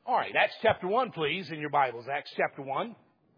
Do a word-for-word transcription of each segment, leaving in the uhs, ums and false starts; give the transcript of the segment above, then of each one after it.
All right, Acts chapter one, please, in your Bibles. Acts chapter one.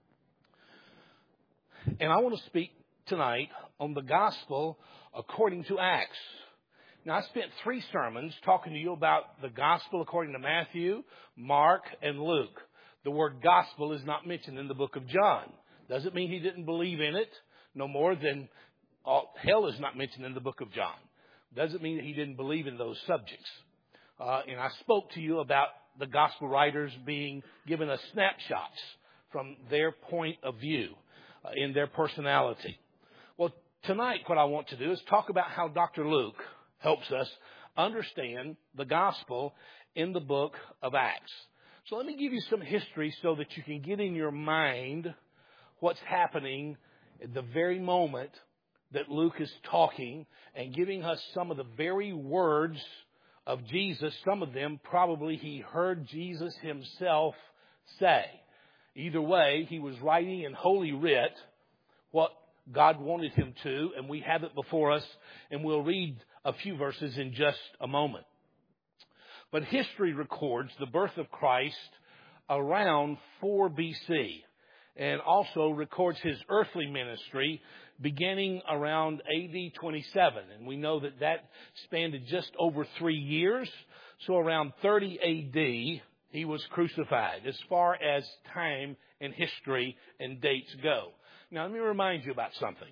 And I want to speak tonight on the gospel according to Acts. Now, I spent three sermons talking to you about the gospel according to Matthew, Mark, and Luke. The word gospel is not mentioned in the book of John. Doesn't mean he didn't believe in it, no more than all, hell is not mentioned in the book of John. Doesn't mean that he didn't believe in those subjects. Uh, and I spoke to you about the gospel writers being given us snapshots from their point of view uh, in their personality. Well, tonight what I want to do is talk about how Doctor Luke helps us understand the gospel in the book of Acts. So let me give you some history so that you can get in your mind what's happening at the very moment that Luke is talking and giving us some of the very words of Jesus. Some of them probably he heard Jesus himself say. Either way, he was writing in Holy Writ what God wanted him to, and we have it before us, and we'll read a few verses in just a moment. But history records the birth of Christ around four B C, and also records his earthly ministry beginning around A D twenty-seven. And we know that that spanned just over three years. So around thirty A D, he was crucified as far as time and history and dates go. Now, let me remind you about something.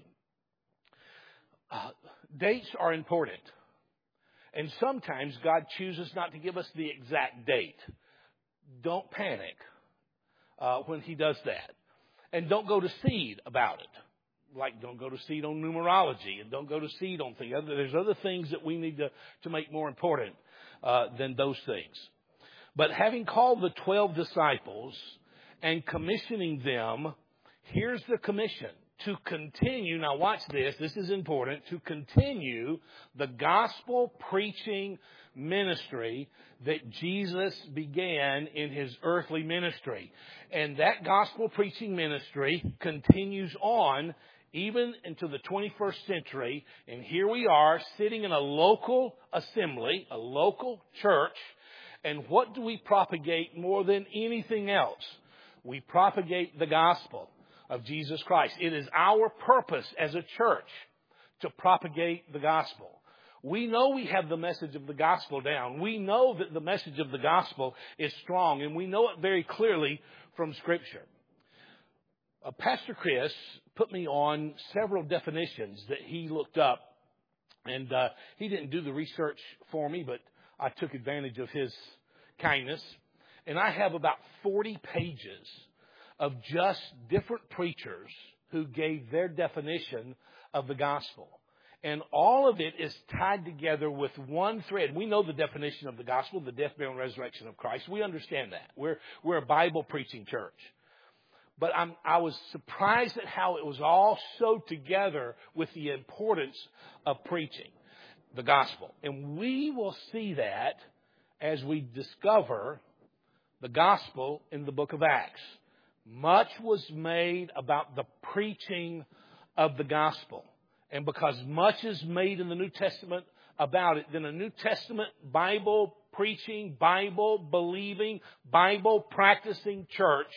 Uh, dates are important. And sometimes God chooses not to give us the exact date. Don't panic uh, when he does that. And don't go to seed about it. Like, don't go to seed on numerology, and don't go to seed on things. There's other things that we need to, to make more important uh, than those things. But having called the twelve disciples and commissioning them, here's the commission. To continue, now watch this, this is important, to continue the gospel preaching ministry that Jesus began in his earthly ministry. And that gospel preaching ministry continues on even into the twenty-first century. And here we are sitting in a local assembly, a local church. And what do we propagate more than anything else? We propagate the gospel of Jesus Christ. It is our purpose as a church to propagate the gospel. We know we have the message of the gospel down. We know that the message of the gospel is strong, and we know it very clearly from Scripture. Uh, Pastor Chris put me on several definitions that he looked up, and uh, he didn't do the research for me, but I took advantage of his kindness. And I have about forty pages of just different preachers who gave their definition of the gospel. And all of it is tied together with one thread. We know the definition of the gospel, the death, burial, and resurrection of Christ. We understand that. We're, we're a Bible preaching church. But I'm, I was surprised at how it was all sewed together with the importance of preaching the gospel. And we will see that as we discover the gospel in the book of Acts. Much was made about the preaching of the gospel. And because much is made in the New Testament about it, then a New Testament Bible preaching, Bible believing, Bible practicing church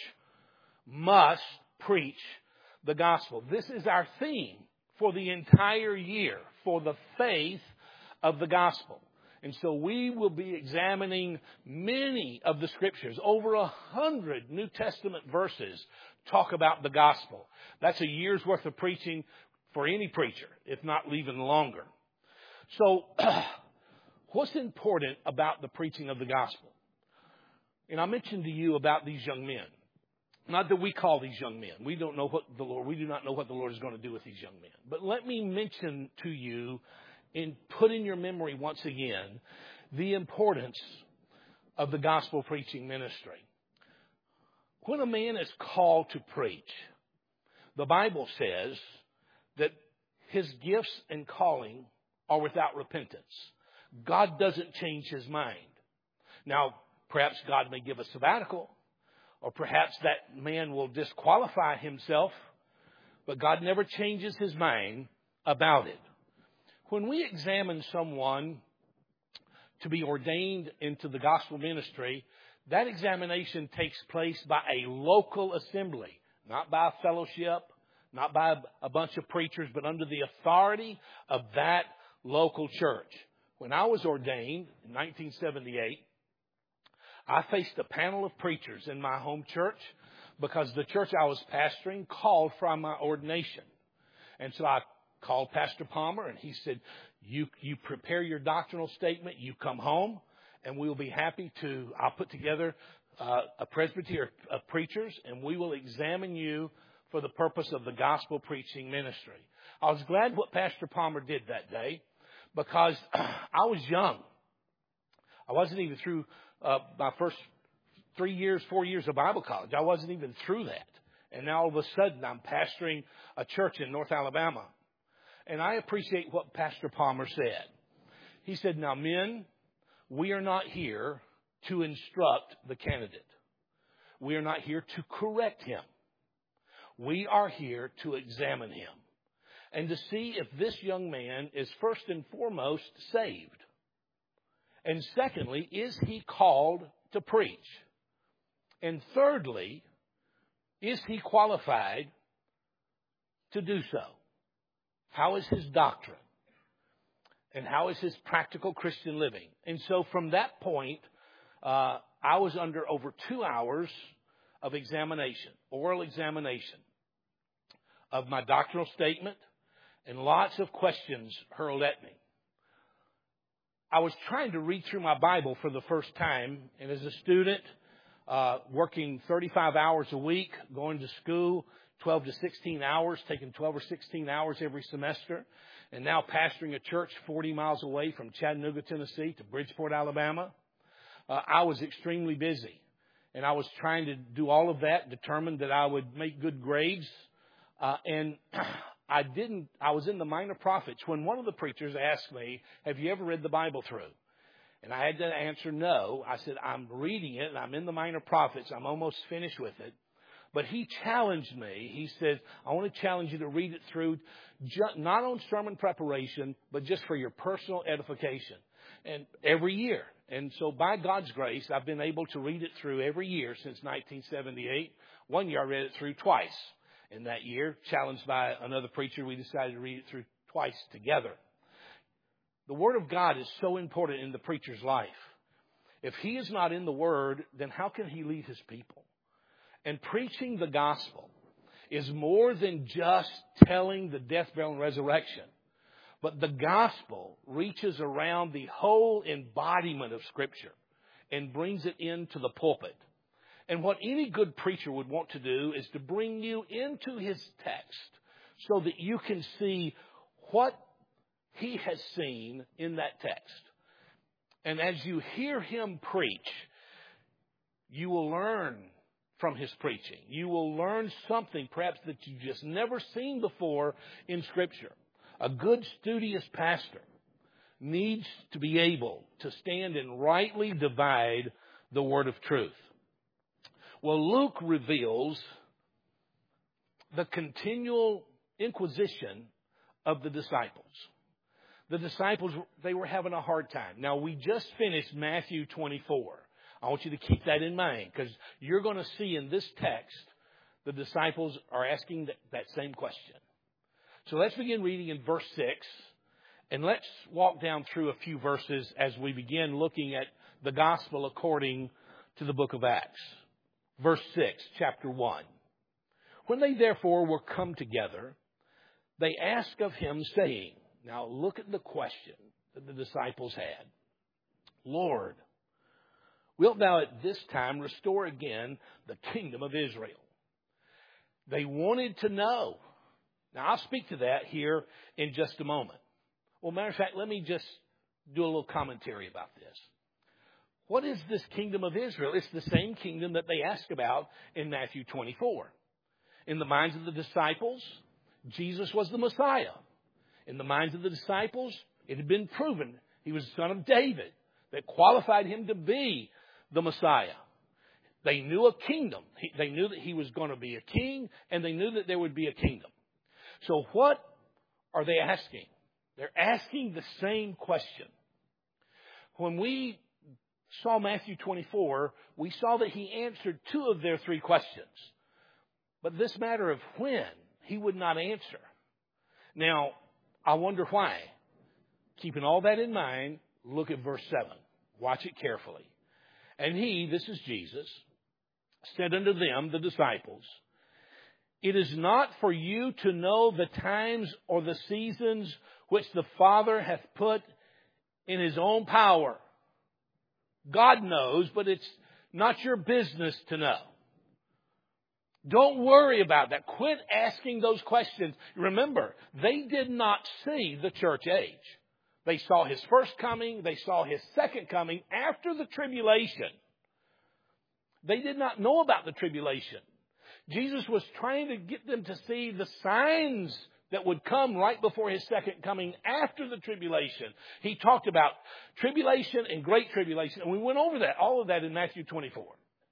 must preach the gospel. This is our theme for the entire year, for the faith of the gospel. And so we will be examining many of the scriptures. Over a hundred New Testament verses talk about the gospel. That's a year's worth of preaching for any preacher, if not even longer. So what's important about the preaching of the gospel? And I mentioned to you about these young men. Not that we call these young men. We don't know what the Lord, we do not know what the Lord is going to do with these young men. But let me mention to you and put in your memory once again the importance of the gospel preaching ministry. When a man is called to preach, the Bible says that his gifts and calling are without repentance. God doesn't change his mind. Now, perhaps God may give a sabbatical, or perhaps that man will disqualify himself, but God never changes his mind about it. When we examine someone to be ordained into the gospel ministry, That examination takes place by a local assembly, not by a fellowship, not by a bunch of preachers, but under the authority of that local church. When I was ordained in nineteen seventy-eight, I faced a panel of preachers in my home church because the church I was pastoring called for my ordination. And so I called Pastor Palmer, and he said, you, you prepare your doctrinal statement, you come home, and we will be happy to, I'll put together uh, a presbytery of preachers, and we will examine you for the purpose of the gospel preaching ministry. I was glad what Pastor Palmer did that day because I was young. I wasn't even through uh, my first three years, four years of Bible college. I wasn't even through that. And now all of a sudden I'm pastoring a church in North Alabama. And I appreciate what Pastor Palmer said. He said, now men, we are not here to instruct the candidate. We are not here to correct him. We are here to examine him and to see if this young man is first and foremost saved. And secondly, is he called to preach? And thirdly, is he qualified to do so? How is his doctrine? And how is his practical Christian living? And so from that point, uh, I was under over two hours of examination, oral examination of my doctrinal statement, and lots of questions hurled at me. I was trying to read through my Bible for the first time, and as a student, uh, working thirty-five hours a week, going to school twelve to sixteen hours, taking twelve or sixteen hours every semester, and now pastoring a church forty miles away from Chattanooga, Tennessee to Bridgeport, Alabama, uh, I was extremely busy. And I was trying to do all of that, determined that I would make good grades. Uh, and I didn't, I was in the Minor Prophets when one of the preachers asked me, have you ever read the Bible through? And I had to answer no. I said, I'm reading it and I'm in the Minor Prophets. I'm almost finished with it. But he challenged me. He said, I want to challenge you to read it through, not on sermon preparation, but just for your personal edification. And every year. And so by God's grace, I've been able to read it through every year since nineteen seventy-eight. One year I read it through twice. In that year, challenged by another preacher, we decided to read it through twice together. The Word of God is so important in the preacher's life. If he is not in the Word, then how can he lead his people? And preaching the gospel is more than just telling the death, burial, and resurrection. But the gospel reaches around the whole embodiment of Scripture and brings it into the pulpit. And what any good preacher would want to do is to bring you into his text so that you can see what he has seen in that text. And as you hear him preach, you will learn from his preaching. You will learn something perhaps that you've just never seen before in Scripture. A good, studious pastor needs to be able to stand and rightly divide the word of truth. Well, Luke reveals the continual inquisition of the disciples. The disciples, they were having a hard time. Now, we just finished Matthew twenty-four. I want you to keep that in mind because you're going to see in this text the disciples are asking that, that same question. So let's begin reading in verse six, and let's walk down through a few verses as we begin looking at the gospel according to the book of Acts. Verse six, chapter one. When they therefore were come together, they asked of him, saying, now look at the question that the disciples had. Lord, wilt thou at this time restore again the kingdom of Israel? They wanted to know. Now, I'll speak to that here in just a moment. Well, matter of fact, let me just do a little commentary about this. What is this kingdom of Israel? It's the same kingdom that they ask about in Matthew twenty-four. In the minds of the disciples, Jesus was the Messiah. In the minds of the disciples, it had been proven he was the son of David that qualified him to be the Messiah. They knew a kingdom. They knew that he was going to be a king, and they knew that there would be a kingdom. So what are they asking? They're asking the same question. When we saw Matthew twenty-four, we saw that he answered two of their three questions. But this matter of when, he would not answer. Now, I wonder why. Keeping all that in mind, look at verse seven. Watch it carefully. And he, this is Jesus, said unto them, the disciples, it is not for you to know the times or the seasons which the Father hath put in his own power. God knows, but it's not your business to know. Don't worry about that. Quit asking those questions. Remember, they did not see the church age. They saw his first coming. They saw his second coming after the tribulation. They did not know about the tribulation. Jesus was trying to get them to see the signs that would come right before his second coming after the tribulation. He talked about tribulation and great tribulation. And we went over that, all of that in Matthew twenty-four.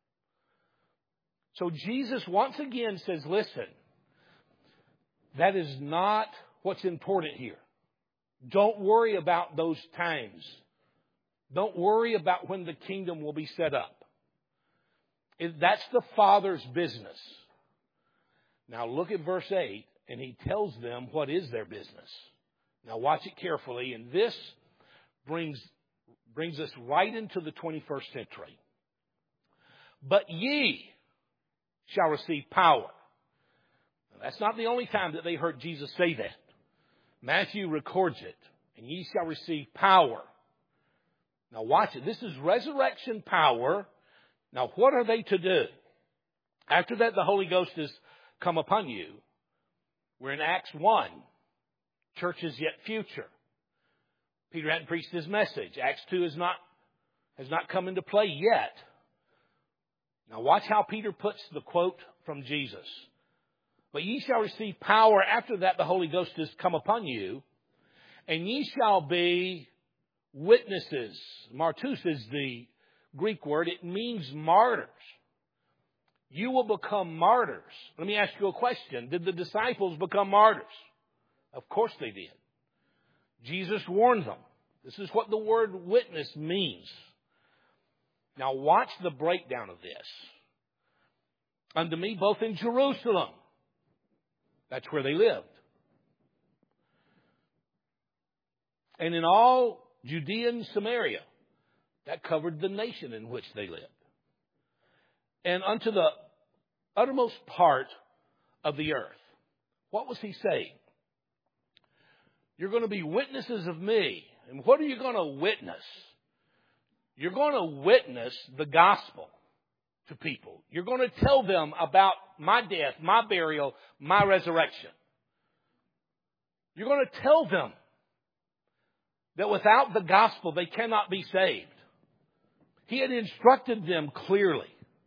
So Jesus once again says, listen, that is not what's important here. Don't worry about those times. Don't worry about when the kingdom will be set up. That's the Father's business. Now look at verse eight, and he tells them what is their business. Now watch it carefully, and this brings, brings us right into the twenty-first century. But ye shall receive power. Now, that's not the only time that they heard Jesus say that. Matthew records it. And ye shall receive power. Now watch it. This is resurrection power. Now what are they to do? After that, the Holy Ghost has come upon you. We're in Acts one. Church is yet future. Peter hadn't preached his message. Acts two is not, has not come into play yet. Now watch how Peter puts the quote from Jesus. But ye shall receive power. After that, the Holy Ghost has come upon you. And ye shall be witnesses. Martus is the Greek word. It means martyrs. You will become martyrs. Let me ask you a question. Did the disciples become martyrs? Of course they did. Jesus warned them. This is what the word witness means. Now watch the breakdown of this. Unto me both in Jerusalem. That's where they lived. And in all Judea and Samaria. That covered the nation in which they lived. And unto the uttermost part of the earth. What was he saying? You're going to be witnesses of me. And what are you going to witness? You're going to witness the gospel to people. You're going to tell them about my death, my burial, my resurrection. You're going to tell them that without the gospel they cannot be saved. He had instructed them clearly.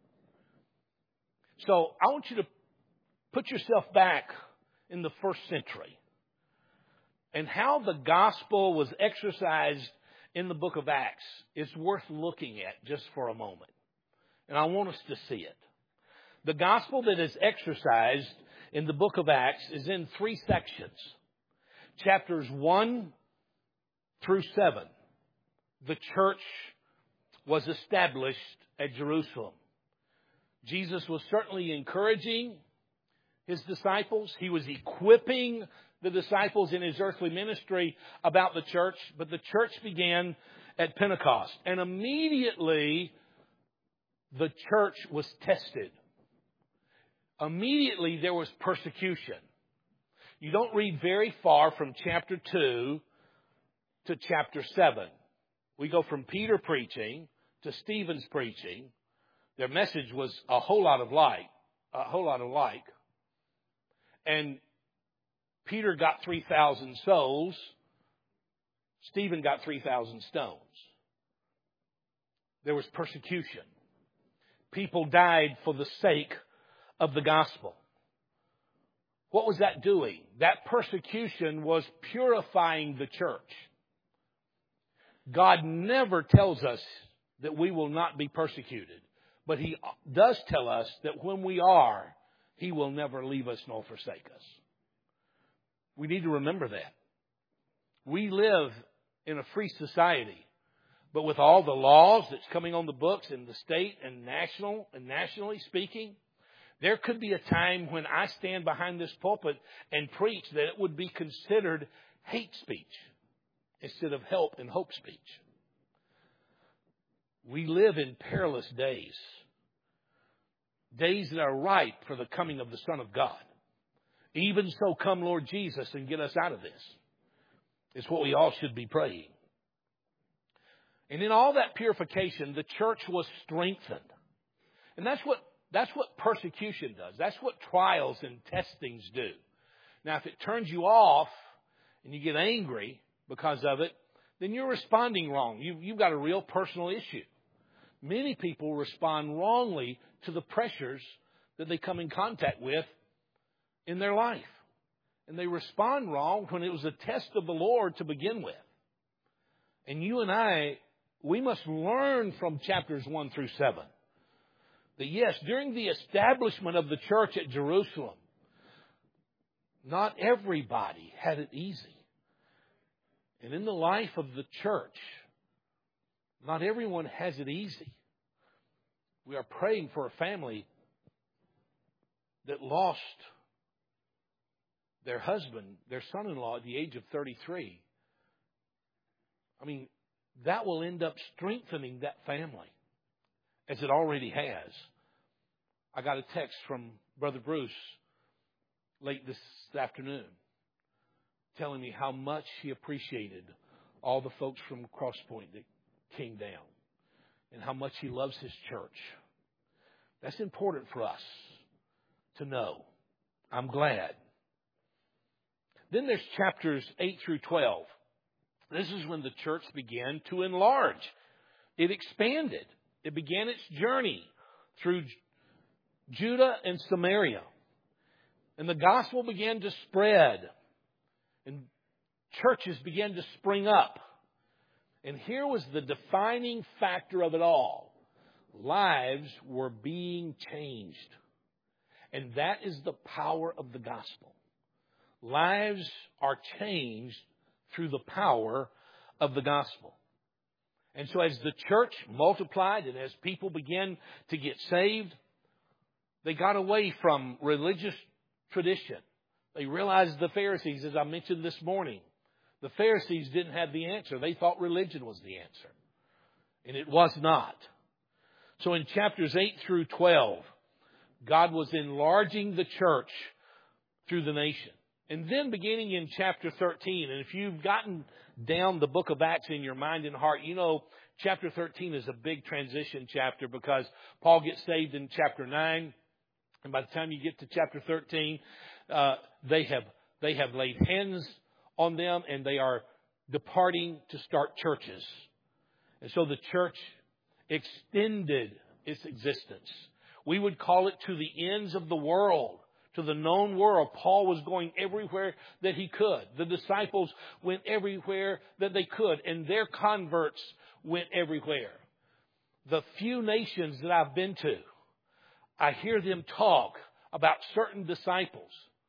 So I want you to put yourself back in the first century and how the gospel was exercised in the book of Acts is worth looking at just for a moment. And I want us to see it. The gospel that is exercised in the book of Acts is in three sections. Chapters one through seven. The church was established at Jerusalem. Jesus was certainly encouraging his disciples. He was equipping the disciples in his earthly ministry about the church. But the church began at Pentecost. And immediately the church was tested. Immediately there was persecution. You don't read very far from chapter two to chapter seven. We go from Peter preaching to Stephen's preaching. Their message was a whole lot of like, a whole lot of like. And Peter got three thousand souls. Stephen got three thousand stones. There was persecution. People died for the sake of the gospel. What was that doing? That persecution was purifying the church. God never tells us that we will not be persecuted. But He does tell us that when we are, He will never leave us nor forsake us. We need to remember that. We live in a free society. But with all the laws that's coming on the books in the state and national and nationally speaking, there could be a time when I stand behind this pulpit and preach that it would be considered hate speech instead of help and hope speech. We live in perilous days. Days that are ripe for the coming of the Son of God. Even so, come Lord Jesus and get us out of this. It's what we all should be praying. And in all that purification, the church was strengthened. And that's what that's what persecution does. That's what trials and testings do. Now, if it turns you off and you get angry because of it, then you're responding wrong. You, you've got a real personal issue. Many people respond wrongly to the pressures that they come in contact with in their life. And they respond wrong when it was a test of the Lord to begin with. And you and I, we must learn from chapters one through seven. That yes, during the establishment of the church at Jerusalem, not everybody had it easy. And in the life of the church, not everyone has it easy. We are praying for a family that lost their husband, their son-in-law at the age of thirty-three. I mean, that will end up strengthening that family, as it already has. I got a text from Brother Bruce late this afternoon telling me how much he appreciated all the folks from Cross Point that came down and how much he loves his church. That's important for us to know. I'm glad. Then there's chapters eight through twelve. This is when the church began to enlarge. It expanded. It began its journey through Judah and Samaria. And the gospel began to spread. And churches began to spring up. And here was the defining factor of it all. Lives were being changed. And that is the power of the gospel. Lives are changed through the power of the gospel. And so as the church multiplied and as people began to get saved, they got away from religious tradition. They realized the Pharisees, as I mentioned this morning, the Pharisees didn't have the answer. They thought religion was the answer. And it was not. So in chapters eight through twelve, God was enlarging the church through the nation. And then beginning in chapter thirteen, and if you've gotten down the book of Acts in your mind and heart, you know chapter thirteen is a big transition chapter because Paul gets saved in chapter nine. And by the time you get to chapter thirteen, uh, they have they have laid hands on them and they are departing to start churches. And so the church extended its existence. We would call it to the ends of the world, to the known world. Paul was going everywhere that he could. The disciples went everywhere that they could, and their converts went everywhere. The few nations that I've been to, I hear them talk about certain disciples.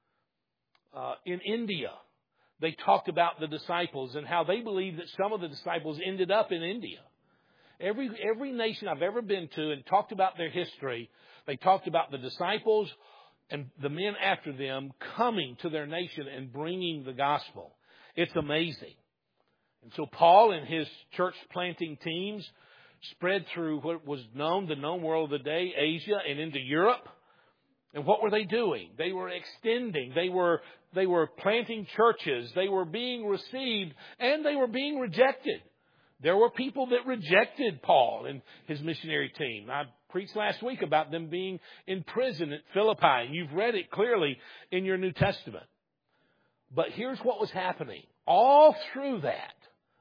Uh, in India, they talked about the disciples and how they believe that some of the disciples ended up in India. Every every nation I've ever been to and talked about their history, they talked about the disciples and the men after them coming to their nation and bringing the gospel. It's amazing. And so Paul and his church planting teams spread through what was known, the known world of the day, Asia and into Europe. And what were they doing? They were extending. They were, they were planting churches. They were being received and they were being rejected. There were people that rejected Paul and his missionary team. I preached last week about them being in prison at Philippi, and you've read it clearly in your New Testament. But here's what was happening. All through that,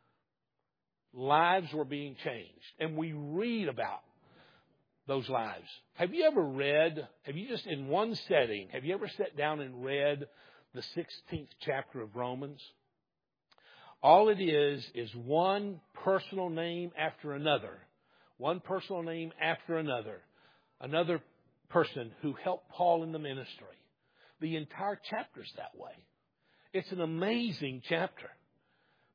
lives were being changed. And we read about those lives. Have you ever read, have you just in one setting, have you ever sat down and read the sixteenth chapter of Romans? All it is is one personal name after another. One personal name after another. Another person who helped Paul in the ministry. The entire chapter's that way. It's an amazing chapter.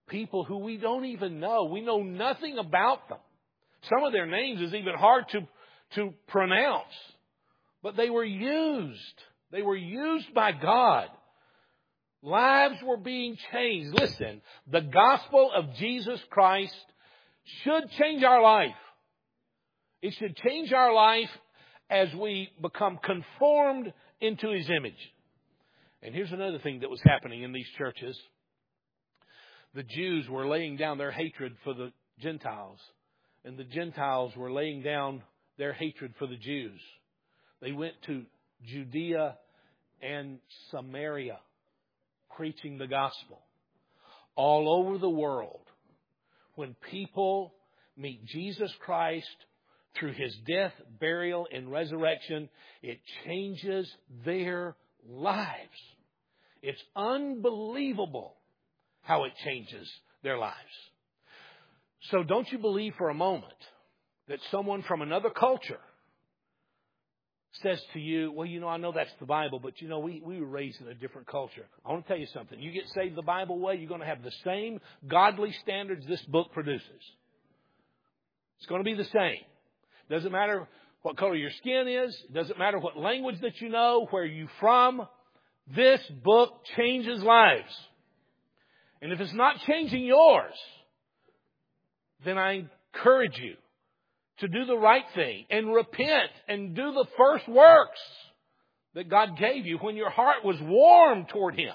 people who we don't even know. We know nothing about them. Some of their names is even hard to, to pronounce. But they were used. They were used by God. Lives were being changed. Listen, the gospel of Jesus Christ should change our life. It should change our life as we become conformed into His image. And here's another thing that was happening in these churches. The Jews were laying down their hatred for the Gentiles. And the Gentiles were laying down their hatred for the Jews. They went to Judea and Samaria, preaching the gospel. All over the world, when people meet Jesus Christ through His death, burial, and resurrection, it changes their lives. It's unbelievable how it changes their lives. So don't you believe for a moment that someone from another culture says to you, well, you know, I know that's the Bible, but, you know, we, we were raised in a different culture. I want to tell you something. You get saved the Bible way, you're going to have the same godly standards this book produces. It's going to be the same. Doesn't matter what color your skin is. It doesn't matter what language that you know, where you're from. This book changes lives. And if it's not changing yours, then I encourage you to do the right thing and repent and do the first works that God gave you when your heart was warm toward Him.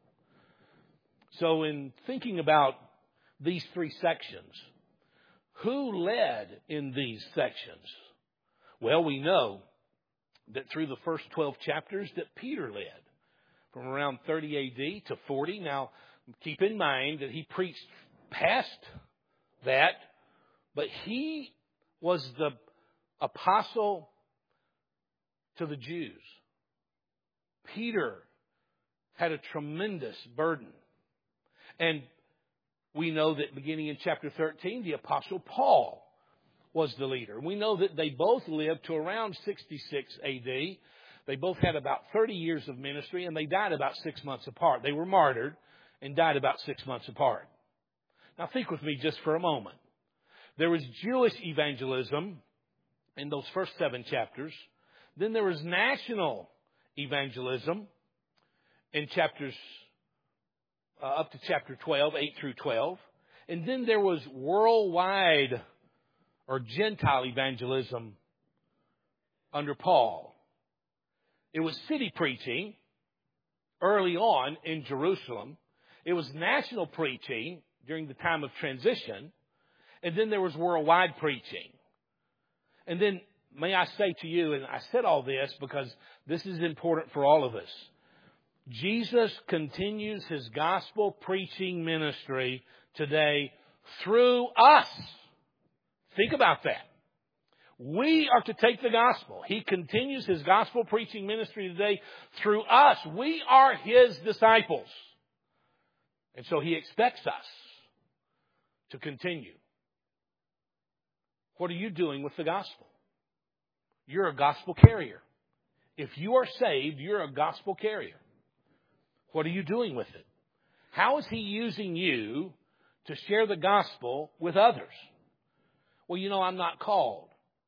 So in thinking about these three sections, who led in these sections? Well, we know that through the first twelve chapters that Peter led from around thirty A D to forty. Now, keep in mind that he preached past that, but he was the apostle to the Jews. Peter had a tremendous burden. And we know that beginning in chapter thirteen, the apostle Paul was the leader. We know that they both lived to around sixty-six A D. They both had about thirty years of ministry, and they died about six months apart. They were martyred and died about six months apart. Now think with me just for a moment. There was Jewish evangelism in those first seven chapters. Then there was national evangelism in chapters uh, up to chapter twelve, eight through twelve. And then there was worldwide or Gentile evangelism under Paul. It was city preaching early on in Jerusalem. It was national preaching during the time of transition. And then there was worldwide preaching. And then, may I say to you, and I said all this because this is important for all of us. Jesus continues His gospel preaching ministry today through us. Think about that. We are to take the gospel. He continues His gospel preaching ministry today through us. We are His disciples. And so He expects us to continue. What are you doing with the gospel? You're a gospel carrier. If you are saved, you're a gospel carrier. What are you doing with it? How is He using you to share the gospel with others? Well, you know, I'm not called.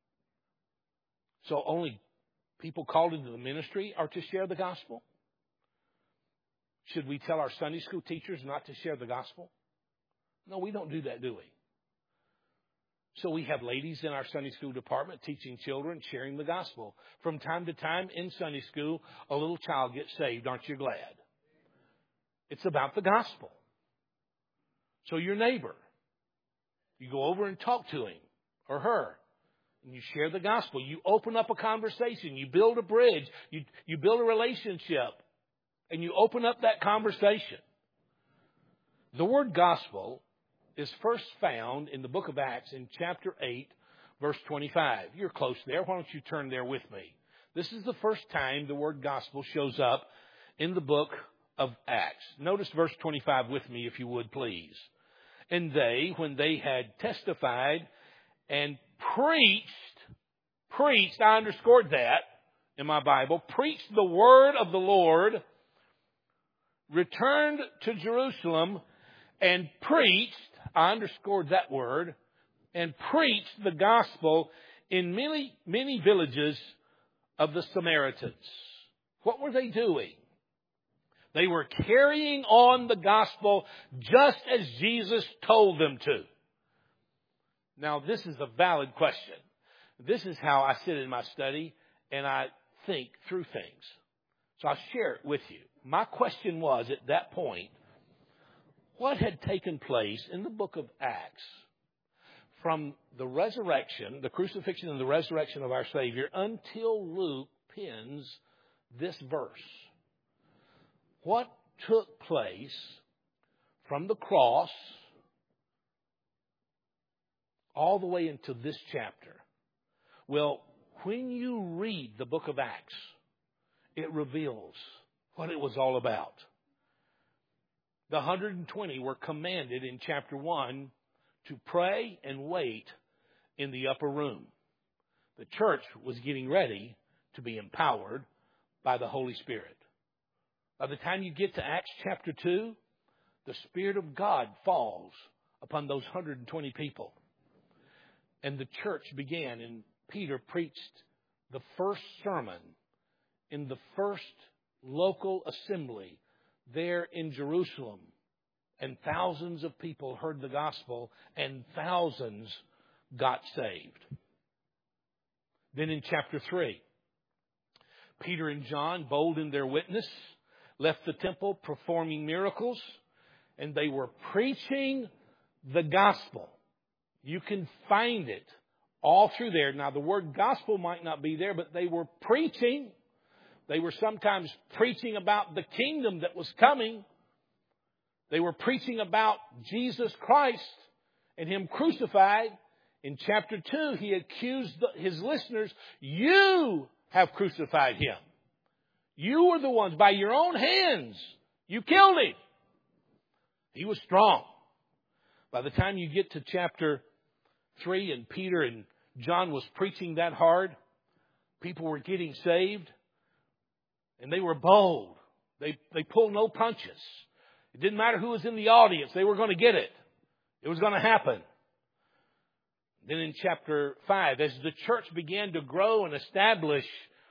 So only people called into the ministry are to share the gospel? Should we tell our Sunday school teachers not to share the gospel? No, we don't do that, do we? So we have ladies in our Sunday school department teaching children, sharing the gospel. From time to time in Sunday school, a little child gets saved. Aren't you glad? It's about the gospel. So your neighbor, you go over and talk to him or her, and you share the gospel. You open up a conversation. You build a bridge. You, you build a relationship, and you open up that conversation. The word gospel is first found in the book of Acts in chapter eight, verse twenty-five. You're close there. Why don't you turn there with me? This is the first time the word gospel shows up in the book of Acts. Notice verse twenty-five with me, if you would, please. And they, when they had testified and preached, preached, I underscored that in my Bible, preached the word of the Lord, returned to Jerusalem, and preached, I underscored that word, and preached the gospel in many, many villages of the Samaritans. What were they doing? They were carrying on the gospel just as Jesus told them to. Now, this is a valid question. This is how I sit in my study and I think through things. So I'll share it with you. My question was at that point, what had taken place in the book of Acts from the resurrection, the crucifixion and the resurrection of our Savior, until Luke pens this verse? What took place from the cross all the way into this chapter? Well, when you read the book of Acts, it reveals what it was all about. The one hundred twenty were commanded in chapter one to pray and wait in the upper room. The church was getting ready to be empowered by the Holy Spirit. By the time you get to Acts chapter two, the Spirit of God falls upon those one hundred twenty people. And the church began, and Peter preached the first sermon in the first local assembly there in Jerusalem. And thousands of people heard the gospel, and thousands got saved. Then in chapter three, Peter and John, bold in their witness, left the temple performing miracles, and they were preaching the gospel. You can find it all through there. Now, the word gospel might not be there, but they were preaching. They were sometimes preaching about the kingdom that was coming. They were preaching about Jesus Christ and Him crucified. In chapter two, he accused his listeners, you have crucified Him. You were the ones, by your own hands, you killed Him. He was strong. By the time you get to chapter three, and Peter and John was preaching that hard, people were getting saved, and they were bold. They, they pulled no punches. It didn't matter who was in the audience. They were going to get it. It was going to happen. Then in chapter five, as the church began to grow and establish,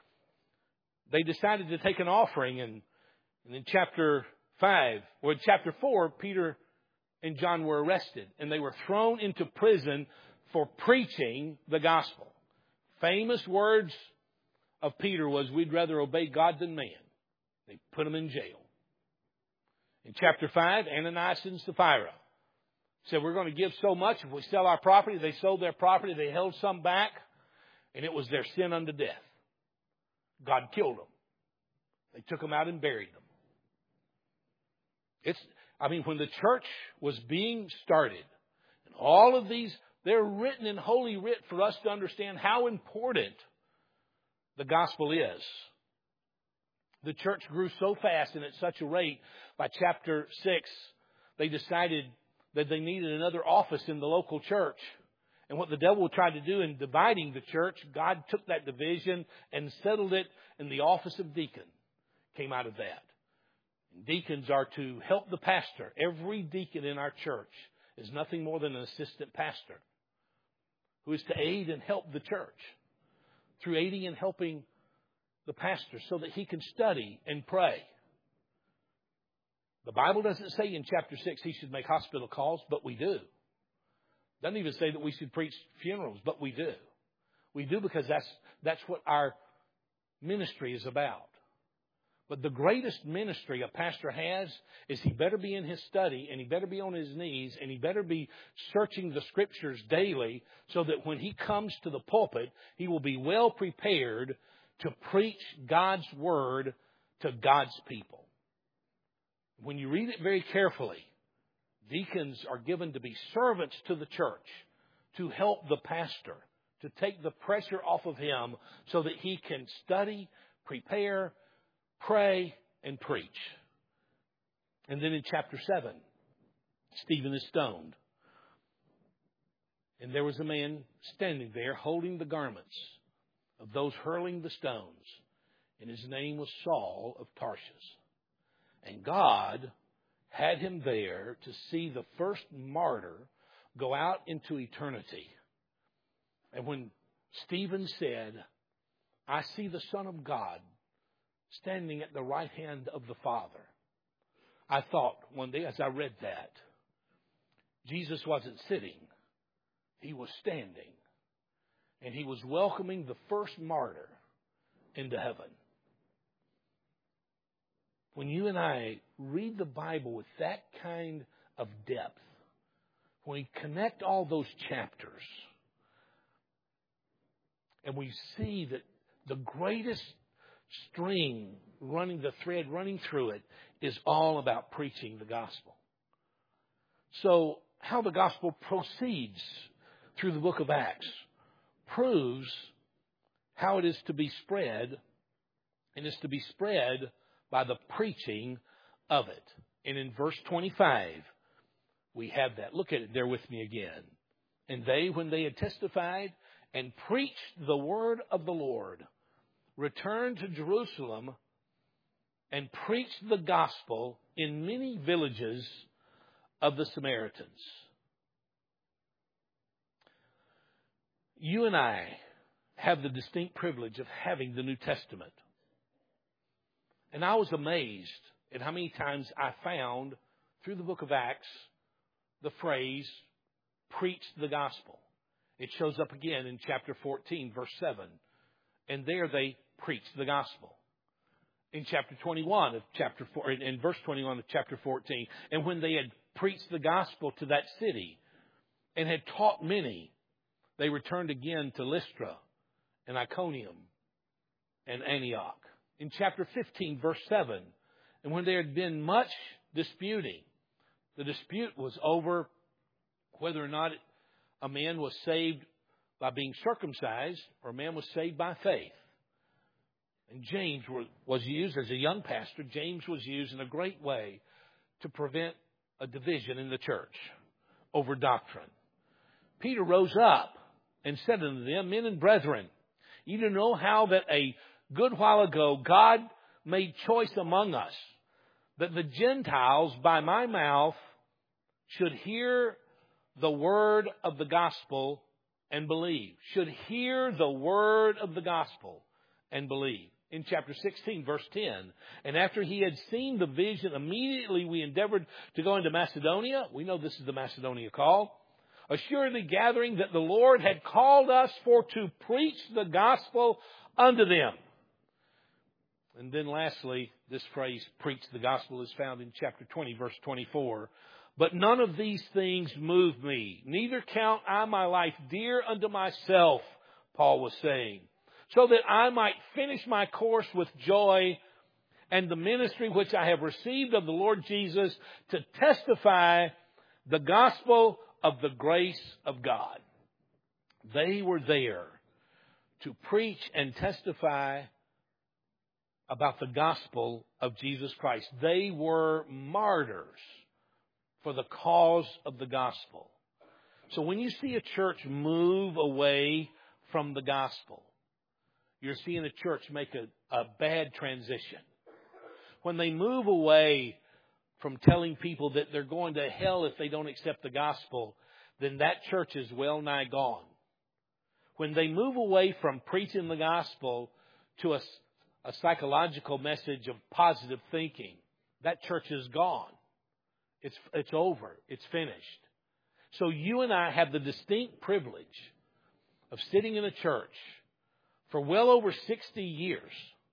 they decided to take an offering. And, and in chapter five, or in chapter four, Peter and John were arrested. And they were thrown into prison for preaching the gospel. Famous words of Peter was, we'd rather obey God than man. They put him in jail. In chapter five, Ananias and Sapphira said, we're going to give so much if we sell our property. They sold their property. They held some back. And it was their sin unto death. God killed them. They took them out and buried them. It's, I mean, when the church was being started, and all of these, they're written in Holy Writ for us to understand how important the gospel is. The church grew so fast and at such a rate, by chapter six, they decided that they needed another office in the local church. And what the devil tried to do in dividing the church, God took that division and settled it in the office of deacon. Came out of that. And deacons are to help the pastor. Every deacon in our church is nothing more than an assistant pastor who is to aid and help the church through aiding and helping the pastor so that he can study and pray. The Bible doesn't say in chapter six he should make hospital calls, but we do. Doesn't even say that we should preach funerals, but we do. We do because that's that's what our ministry is about. But the greatest ministry a pastor has is he better be in his study, and he better be on his knees, and he better be searching the Scriptures daily so that when he comes to the pulpit, he will be well prepared to preach God's Word to God's people. When you read it very carefully, deacons are given to be servants to the church, to help the pastor, to take the pressure off of him so that he can study, prepare, pray, and preach. And then in chapter seven, Stephen is stoned. And there was a man standing there holding the garments of those hurling the stones. And his name was Saul of Tarsus. And God had him there to see the first martyr go out into eternity. And when Stephen said, I see the Son of God standing at the right hand of the Father, I thought one day as I read that, Jesus wasn't sitting, he was standing. And he was welcoming the first martyr into heaven. When you and I read the Bible with that kind of depth, when we connect all those chapters, and we see that the greatest string running, the thread running through it, is all about preaching the gospel. So, how the gospel proceeds through the book of Acts proves how it is to be spread, and is to be spread by the preaching of it. And in verse twenty-five, we have that. Look at it there with me again. And they, when they had testified and preached the word of the Lord, returned to Jerusalem and preached the gospel in many villages of the Samaritans. You and I have the distinct privilege of having the New Testament. And I was amazed at how many times I found through the book of Acts the phrase, preach the gospel. It shows up again in chapter fourteen, verse seven. And there they preached the gospel. In chapter twenty-one of chapter four, in verse twenty-one of chapter fourteen. And when they had preached the gospel to that city and had taught many, they returned again to Lystra and Iconium and Antioch. In chapter fifteen, verse seven, and when there had been much disputing, the dispute was over whether or not a man was saved by being circumcised or a man was saved by faith. And James was used as a young pastor. James was used in a great way to prevent a division in the church over doctrine. Peter rose up and said unto them, men and brethren, you do know how that a good while ago God made choice among us, that the Gentiles by my mouth should hear the word of the gospel and believe. Should hear the word of the gospel and believe. In chapter sixteen, verse ten, and after he had seen the vision, immediately we endeavored to go into Macedonia. We know this is the Macedonia call. Assuredly gathering that the Lord had called us for to preach the gospel unto them. And then lastly, this phrase, preach the gospel, is found in chapter twenty, verse twenty-four. But none of these things move me, neither count I my life dear unto myself, Paul was saying, so that I might finish my course with joy and the ministry which I have received of the Lord Jesus to testify the gospel of the grace of God. They were there to preach and testify about the gospel of Jesus Christ. They were martyrs for the cause of the gospel. So when you see a church move away from the gospel, you're seeing a church make a, a bad transition. When they move away from telling people that they're going to hell if they don't accept the gospel, then that church is well nigh gone. When they move away from preaching the gospel to a, a psychological message of positive thinking, that church is gone. It's, it's over. It's finished. So you and I have the distinct privilege of sitting in a church for well over sixty years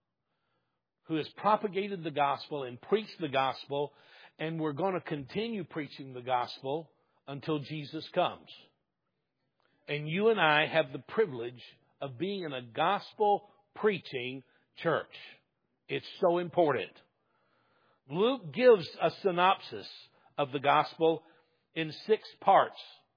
who has propagated the gospel and preached the gospel, and we're going to continue preaching the gospel until Jesus comes. And you and I have the privilege of being in a gospel-preaching church. It's so important. Luke gives a synopsis of the gospel in six parts.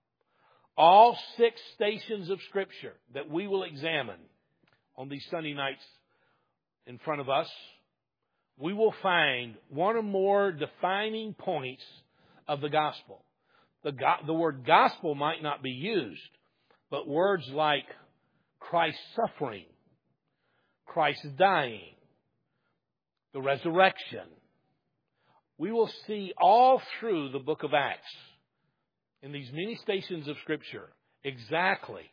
All six stations of Scripture that we will examine on these Sunday nights in front of us, we will find one or more defining points of the gospel. The, go- the word gospel might not be used, but words like Christ's suffering, Christ's dying, the resurrection. we will see all through the book of Acts, in these many stations of Scripture, exactly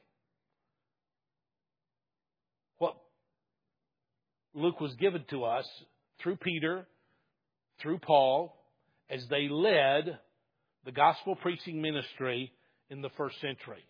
what Luke was given to us through Peter, through Paul, as they led the gospel preaching ministry in the first century.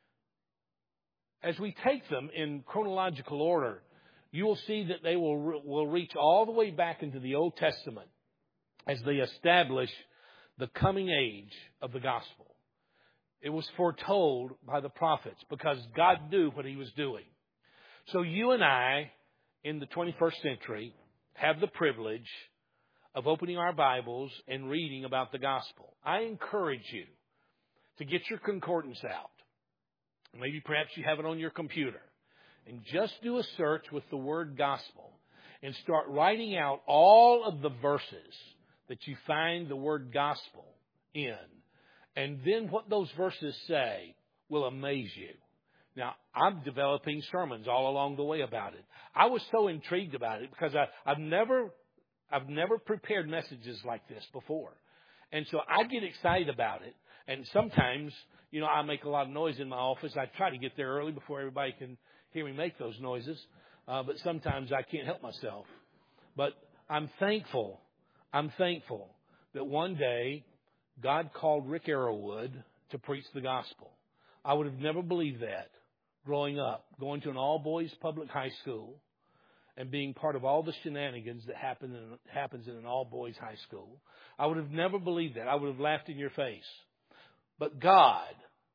As we take them in chronological order, you will see that they will, will reach all the way back into the Old Testament as they establish the coming age of the gospel. It was foretold by the prophets because God knew what He was doing. So you and I, in the twenty-first century, have the privilege of opening our Bibles and reading about the gospel. I encourage you to get your concordance out. Maybe perhaps you have it on your computer. And just do a search with the word gospel and start writing out all of the verses that you find the word gospel in. And then what those verses say will amaze you. Now, I'm developing sermons all along the way about it. I was so intrigued about it because I, I've never, I've never prepared messages like this before. And so I get excited about it. And sometimes, you know, I make a lot of noise in my office. I try to get there early before everybody can hear me make those noises. Uh, but sometimes I can't help myself. But I'm thankful. I'm thankful that one day God called Rick Arrowwood to preach the gospel. I would have never believed that growing up, going to an all-boys public high school and being part of all the shenanigans that happen in, happens in an all-boys high school. I would have never believed that. I would have laughed in your face. But God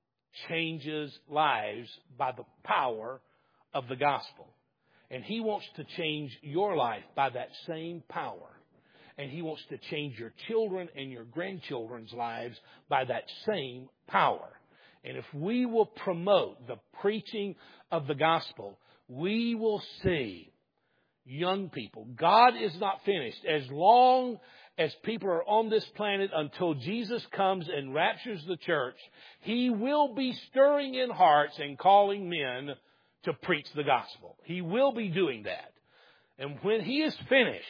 changes lives by the power of the gospel. And He wants to change your life by that same power. And He wants to change your children and your grandchildren's lives by that same power. And if we will promote the preaching of the gospel, we will see young people. God is not finished. As long as people are on this planet until Jesus comes and raptures the church, He will be stirring in hearts and calling men to preach the gospel. He will be doing that. And when He is finished,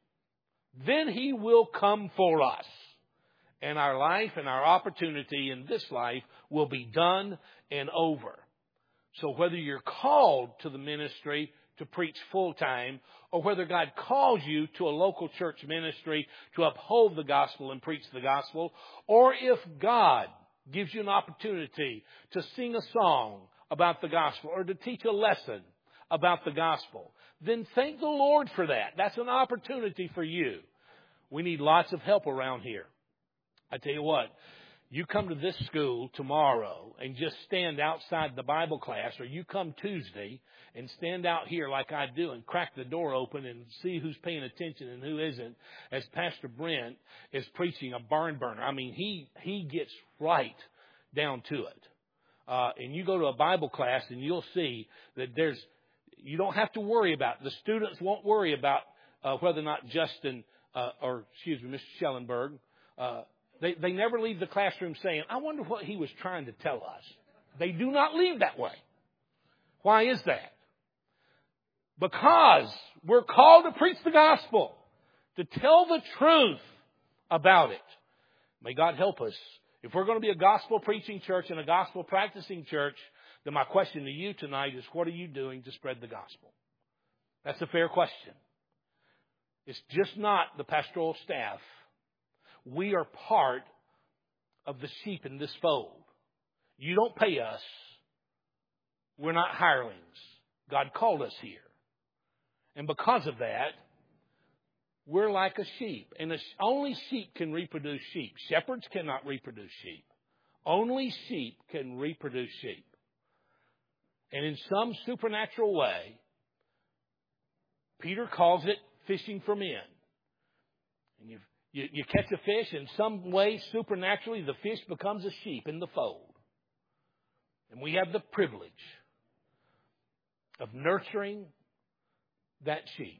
then He will come for us. And our life and our opportunity in this life will be done and over. So whether you're called to the ministry to preach full time, or whether God calls you to a local church ministry to uphold the gospel and preach the gospel, or if God gives you an opportunity to sing a song about the gospel or to teach a lesson about the gospel, then thank the Lord for that. That's an opportunity for you. We need lots of help around here. I tell you what, you come to this school tomorrow and just stand outside the Bible class, or you come Tuesday and stand out here like I do and crack the door open and see who's paying attention and who isn't, as Pastor Brent is preaching a barn burner. I mean, he, he gets right down to it. Uh, and you go to a Bible class and you'll see that there's, you don't have to worry about, the students won't worry about uh, whether or not Justin, uh, or excuse me, Mister Schellenberg, uh, They, they never leave the classroom saying, I wonder what he was trying to tell us. They do not leave that way. Why is that? Because we're called to preach the gospel, to tell the truth about it. May God help us. If we're going to be a gospel preaching church and a gospel practicing church, then my question to you tonight is, what are you doing to spread the gospel? That's a fair question. It's just not the pastoral staff. We are part of the sheep in this fold. You don't pay us. We're not hirelings. God called us here. And because of that, we're like a sheep. And only sheep can reproduce sheep. Shepherds cannot reproduce sheep. Only sheep can reproduce sheep. And in some supernatural way, Peter calls it fishing for men. And you've You, you catch a fish, in some way, supernaturally, the fish becomes a sheep in the fold. And we have the privilege of nurturing that sheep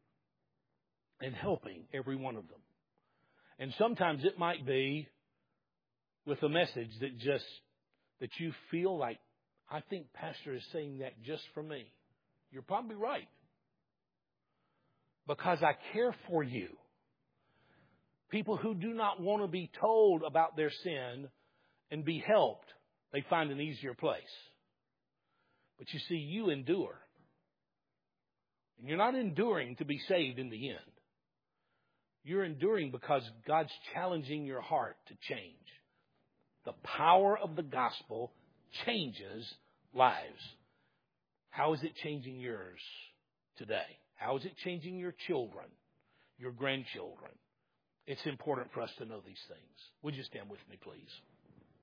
and helping every one of them. And sometimes it might be with a message that just, that you feel like, I think Pastor is saying that just for me. You're probably right. Because I care for you. People who do not want to be told about their sin and be helped, they find an easier place. But you see, you endure. And you're not enduring to be saved in the end. You're enduring because God's challenging your heart to change. The power of the gospel changes lives. How is it changing yours today? How is it changing your children, your grandchildren? It's important for us to know these things. Would you stand with me, please?